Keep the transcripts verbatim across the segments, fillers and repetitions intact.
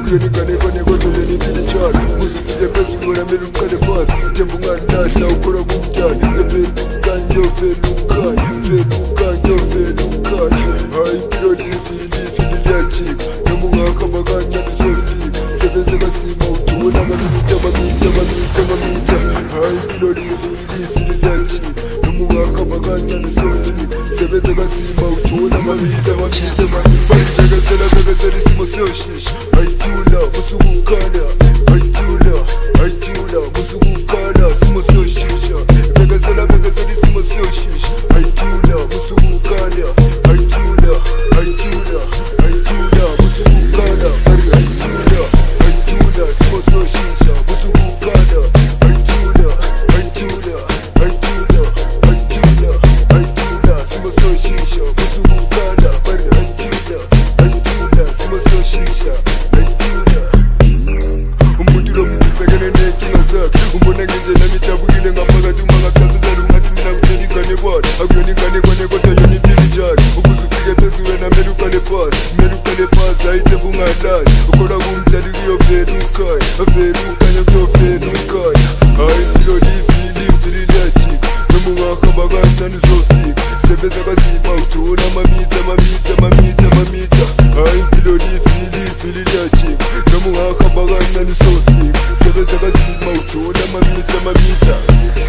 Akuyeni kane kone koto yeni bili chari Musu fide pesi wena melu kane pasi Tembu ngandasha ukora kumjani Felu kanjo felu kanjo Felu kanjo felu kanjo Hai piro di fili fili liachik Namu ngaka maganja ni sofi Sebeze kasima utuna mamita mamita mamita mamita Hai piro di fili fili liachik Namu ngaka maganja ni sofi Sebeze kasima utuna mamita mamita mamita Vega sela vega sela simo seo shish Aitula musugukana Aitula Aitula musugukana simo seo shisha Vega sela vega sela simo seo shish Aitula musugukana Aitula Aitula Aitula musugukana Ari Aitula Aitula simo seo shisha musugukana Aitula Aitula Aitula Aitula Aitula simo seo shisha musugukana Ari Aitula Aitula simo seo shisha Aitula Umuntu lo mpegene neki ngazakhe umbona ngenje nami jabukile ngaphakathi umangaqhazizela ungathi mina kutshela ingane bona akuyona ingane kwane kodwa yona impilo njani ukuze ufike phezu wena mele uqale phasi mele uqale phasi ayithe bungalali ukholwa kumdali kuyovela ukhaya avela ukhanya kuyovela ukhaya hayi impilo livili livili liyajika noma ungahamba kanjani uzofika sebenza kanzima uthola amamita amamita amamita amamita hayi impilo livili livili liyajika noma ungahamba kanjani uzofika sebenza kanzima uthola amamita amamita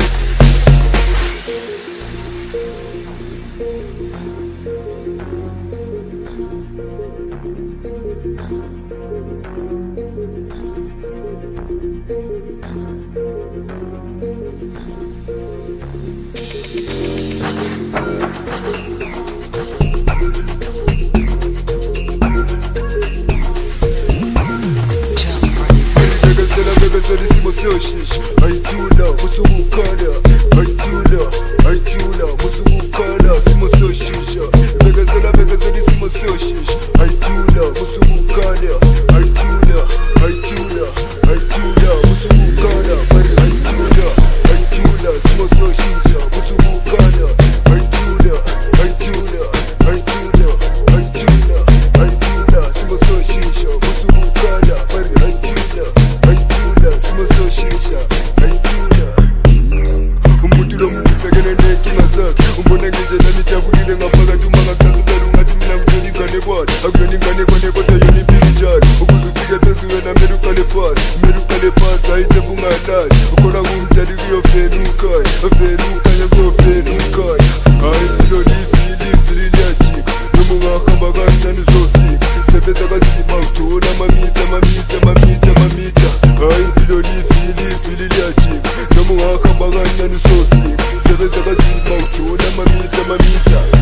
Vega simo seo shish Aitula musugukana Aitula Aitula musugukana simo seo shisha Vega sela vega sela simo seo shish Aitula musugukana Aitula Aitula Aitula musugukana Ari Aitula Aitula simo seo shisha musugukana Aitula Aitula Aitula Aitula Aitula simo seo shisha musugukana Ari Aitula Aitula simo seo shisha Aitula Umuntu lo mpegene neki ngazakhe umbona ngenje nami jabukile ngaphakathi umangaqhazizela ungathi mina kutshela ingane bona akuyona ingane kwane kodwa yona impilo njani ukuze ufike phezu wena mele uqale phasi mele uqale phasi ayithe bungalali ukholwa kumdali kuyovela ukhaya avela ukhanya kuyovela ukhaya hayi impilo livili livili liyajika noma ungahamba kanjani uzofika sebenza kanzima uthola amamita amamita amamita amamita hayi impilo livili livili liyajika noma ungahamba kanjani uzofika sebenza kanzima uthola amamita amamita